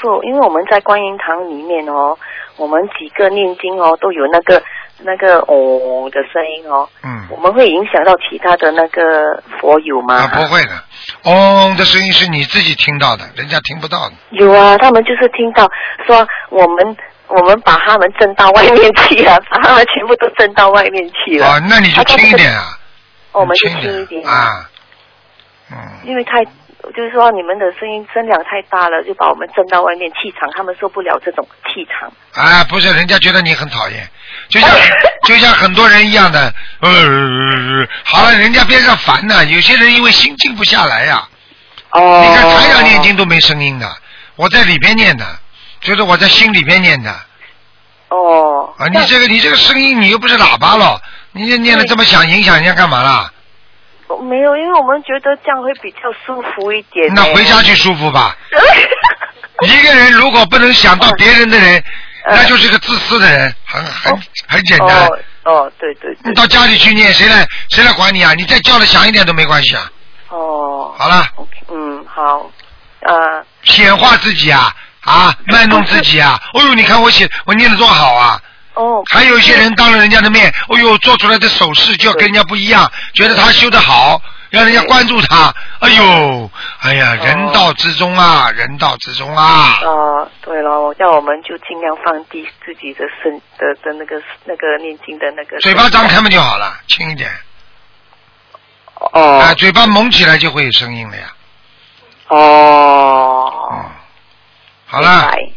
因为我们在观音堂里面哦，我们几个念经哦都有那个哦的声音哦。我们会影响到其他的那个佛友吗？ 不会的，嗡的声音是你自己听到的，人家听不到的。 有啊，他们就是听到说我们把他们震到外面去了，把他们全部都震到外面去了。 那你就轻一点啊。 我们就轻一点啊。 因为就是说你们的声量太大了，就把我们震到外面，气场他们受不了这种气场。 不是，人家觉得你很讨厌，就像很多人一样的，好了，人家边上烦呢，有些人因为心静不下来呀。你看台上念经都没声音的，我在里边念的，就是我在心里边念的。你这个声音，你又不是喇叭了，你念的这么响，影响人家干嘛啦？ 没有，因为我们觉得这样会比较舒服一点。 那回家去舒服吧。一个人如果不能想到别人的人，那就是个自私的人，很简单。 对。 你到家里去念，谁来管你啊？你再叫的响一点都没关系啊。好了。 好。 显化自己啊，卖弄自己啊。你看我念得多好啊。还有一些人当了人家的面，做出来的手势就要跟人家不一样，觉得他修得好，让人家关注他。人道之中啊，人道之中啊。 对了，叫我们就尽量放低自己的那个念经的那个。 嘴巴张开嘛就好了，轻一点。嘴巴蒙起来就会有声音了呀。 好了。